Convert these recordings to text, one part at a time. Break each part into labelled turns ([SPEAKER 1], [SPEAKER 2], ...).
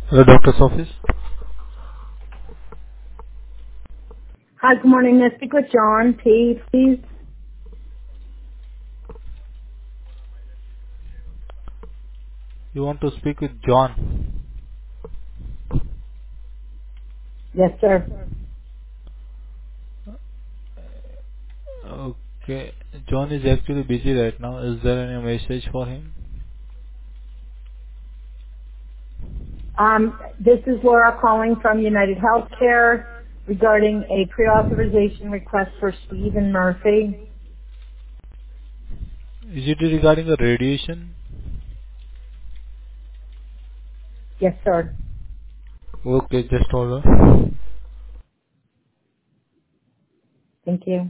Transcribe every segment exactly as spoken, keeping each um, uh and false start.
[SPEAKER 1] The doctor's office.
[SPEAKER 2] Hi, good morning. May I speak with John P., please?
[SPEAKER 1] You want to speak with John?
[SPEAKER 2] Yes, sir.
[SPEAKER 1] Okay. John is actually busy right now. Is there any message for him?
[SPEAKER 2] Um, this is Laura calling from United Healthcare regarding a pre-authorization request for Stephen Murphy.
[SPEAKER 1] Is it regarding the radiation?
[SPEAKER 2] Yes, sir.
[SPEAKER 1] Okay, just hold on.
[SPEAKER 2] Thank you.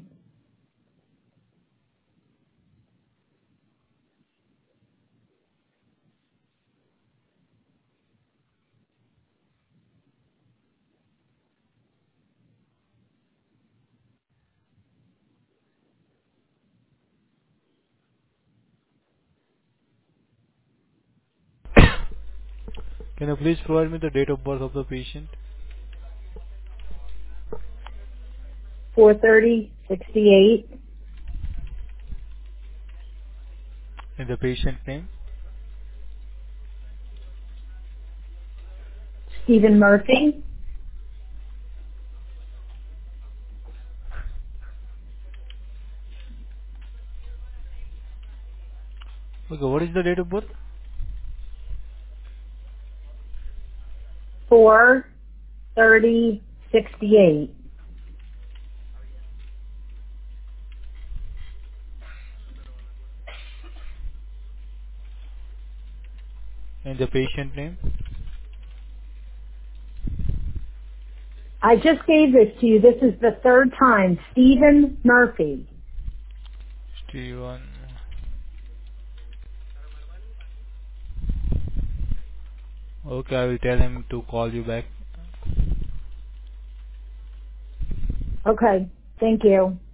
[SPEAKER 1] Can you please provide me the date of birth of the patient
[SPEAKER 2] four thirty sixty-eight,
[SPEAKER 1] and the patient name?
[SPEAKER 2] Stephen Murphy,
[SPEAKER 1] Okay, what is the date of birth?
[SPEAKER 2] four thirty sixty-eight.
[SPEAKER 1] And the patient name?
[SPEAKER 2] I just gave this to you. This is the third time. Stephen Murphy.
[SPEAKER 1] Steven. Okay, I will tell him to call you back.
[SPEAKER 2] Okay. Thank you.